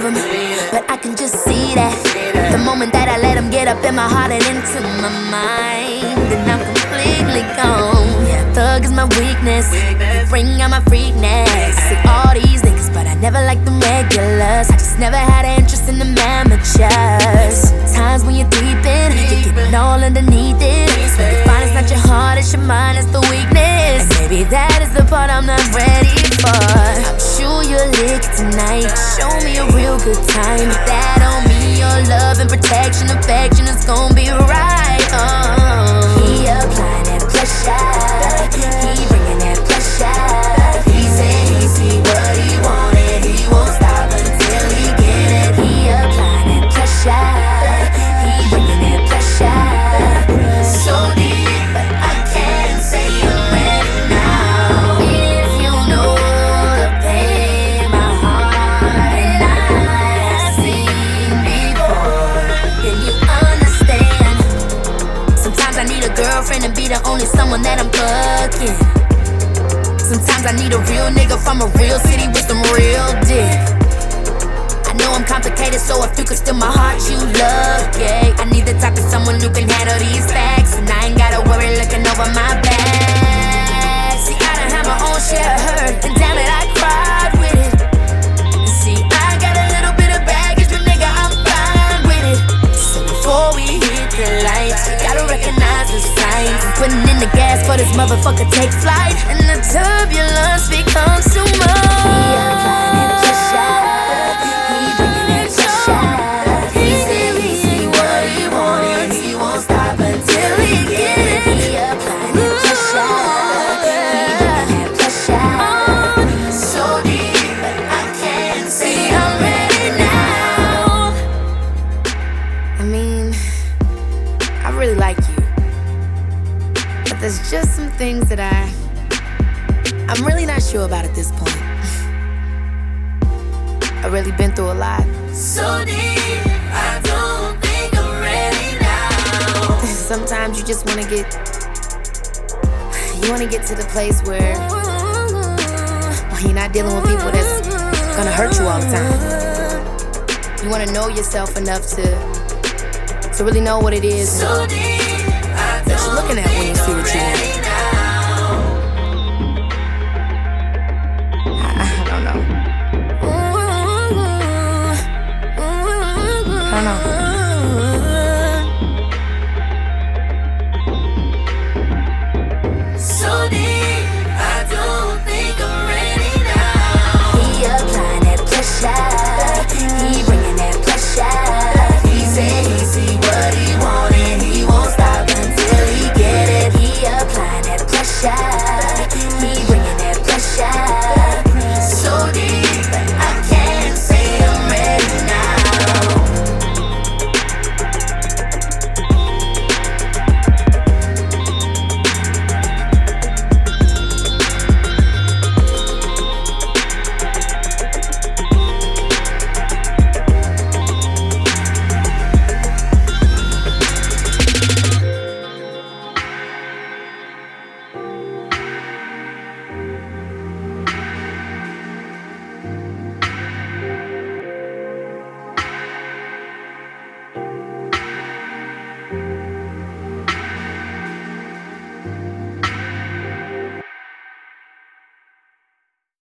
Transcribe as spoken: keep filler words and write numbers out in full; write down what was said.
him, but I can just see that the moment that I let him get up in my heart and into my mind, then I'm completely gone. Yeah, thug is my weakness, bring out my freakness. See all these niggas, but I never liked them regulars. I just never had an interest in the amateurs. Sometimes when you're deep in, you're getting all underneath it. When you find it's not your heart, it's your mind, it's the weakness. And maybe that is the part I'm not ready for. I'm sure you'll lick it tonight, show me a real good time. That don't mean your love and protection, affection is gonna be right. Oh. He applying that pressure, he bringing that pressure. He said he see what he wanted, he won't stop until he get it. He applying that pressure, he bringing that pressure. So deep, but I can't say I'm ready now. If you know the pain my heart and I have seen before, then you understand. Sometimes I need a girlfriend to be the only someone that I'm fucking. Sometimes I need a real nigga from a real city with some real dick. I know I'm complicated, so if you could steal my heart, you lucky. I need the type of someone who can handle these facts, and I ain't gotta worry looking over my back. See, I done had my own share of hurt, and damn it, I cried with it. See, I got a little bit of baggage, but nigga, I'm fine with it. So before we hit the lights, we gotta recognize the signs. I'm putting in the gas for this motherfucker take flight, and the turbulence becomes too much. I really like you, but there's just some things that I I'm really not sure about at this point. I've really been through a lot. So deep, I don't think I'm ready now. Sometimes you just wanna get You wanna get to the place where well, you're not dealing with people that's gonna hurt you all the time. You wanna know yourself enough to To really know what it is so deep, I that you're looking at when you see what you want. I, I don't know. I don't know.